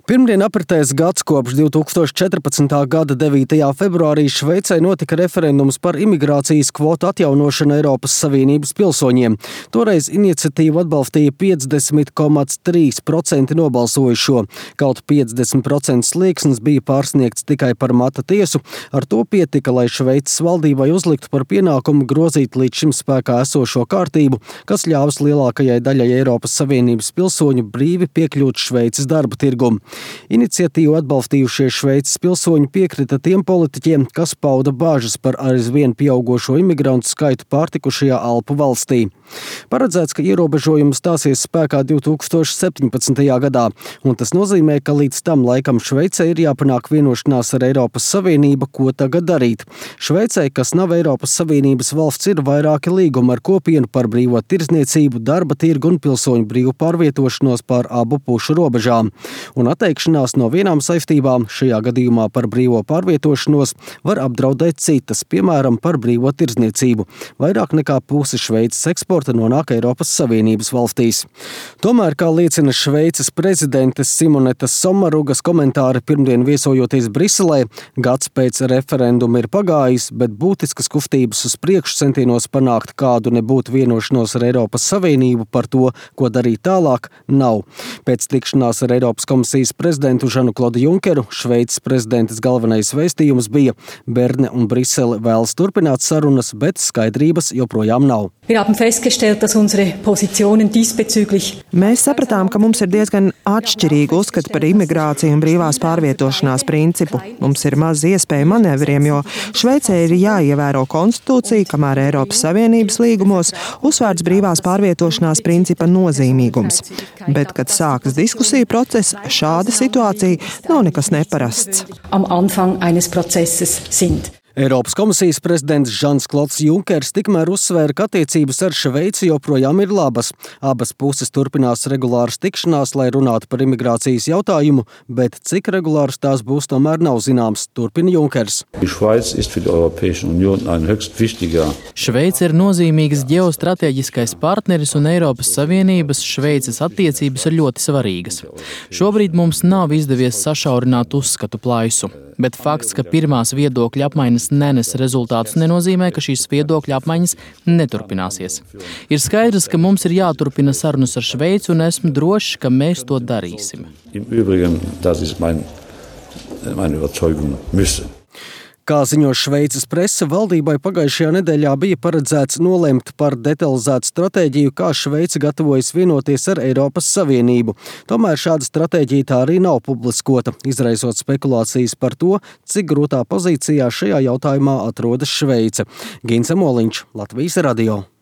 Pirmdien apritēs gads kopš 2014. gada 9. februārī Šveicē notika referendums par imigrācijas kvotu atjaunošanu Eiropas Savienības pilsoņiem. Toreiz iniciatīvu atbalstīja 50,3% nobalsojušo. Kaut 50% slieksnis bija pārsniegts tikai par mata tiesu. Ar to pietika, lai Šveices valdībai uzliktu par pienākumu grozīt līdz šim spēkā esošo kārtību, kas ļāvis lielākajai daļai Eiropas Savienības pilsoņu brīvi piekļūt Šveices darba tirgumu. Iniciatīvu atbalstījušie Šveices pilsoņi piekrita tiem politiķiem, kas pauda bāžas par aizvien pieaugošo imigrantu skaitu pārtikušajā Alpu valstī. Paredzēts, ka ierobežojumi stāsies spēkā 2017. gadā, un tas nozīmē, ka līdz tam laikam Šveicē ir jāpanāk vienošanās ar Eiropas Savienību, ko tagad darīt. Šveicē, kas nav Eiropas Savienības valsts, ir vairāki līgumi ar kopienu par brīvo tirdzniecību, darba tirgu un pilsoņu brīvu pārvietošanos pār abu pušu robežām. Un atteikšanās no vienām saistībām, šajā gadījumā par brīvo pārvietošanos, var apdraudēt citas, piemēram, par brīvo tirdzniecību. Vairāk nekā puse Šveices eksporta nonāk Eiropas Savienības valstīs. Tomēr, kā liecina Šveices prezidentes Simonetas Sommarugas komentāri pirmdien viesojoties Briselē, gads pēc referenduma ir pagājis, bet būtiskas kustības uz priekšu centienos panākt kādu nebūtu vienošanos ar Eiropas Savienību par to, ko darīt tālāk, nav. Pēc tikšanās ar Eiropas komisijas prezidentu Žanu-Klodu Junkeru Šveices prezidentes galvenais vēstījums bija: Berne un Brisele vēlas turpināt sarunas, bet skaidrības joprojām nav. Mēs sapratām, ka mums ir diezgan atšķirīgi uzskati par imigrāciju un brīvās pārvietošanās principu. Mums ir maz iespēja manevriem, jo Šveicē ir jāievēro konstitūcija, kamēr Eiropas Savienības līgumos uzsvērts brīvās pārvietošanās principa nozīmīgums. Bet, kad sākas diskusija process, šāda situācija nav nekas neparasts. Eiropas komisijas prezidents Žans-Klods Junkers tikmēr uzsvēra, ka attiecības ar Šveici joprojām ir labas. Abas puses turpinās regulāras tikšanās, lai runātu par imigrācijas jautājumu, bet cik regulāras tās būs, tomēr nav zināms, turpina Junkers. Šveice ir nozīmīgs ģeostrateģiskais partneris un Eiropas Savienības Šveices attiecības ir ļoti svarīgas. Šobrīd mums nav izdevies sašaurināt uzskatu plaisu, bet fakts, ka pirmās viedokļa apmaiņas nenes rezultātus, nenozīmē, ka šīs viedokļa apmaiņas neturpināsies. Ir skaidrs, ka mums ir jāturpina sarunas ar Šveici, un esmu drošs, ka mēs to darīsim. Kā ziņo Šveices prese, valdībai pagājušajā nedēļā bija paredzēts nolemt par detalizētu stratēģiju, kā Šveice gatavojas vienoties ar Eiropas Savienību. Tomēr šāda stratēģija tā arī nav publiskota, izraisot spekulācijas par to, cik grūtā pozīcijā šajā jautājumā atrodas Šveice. Gins Emoliņš, Latvijas radio.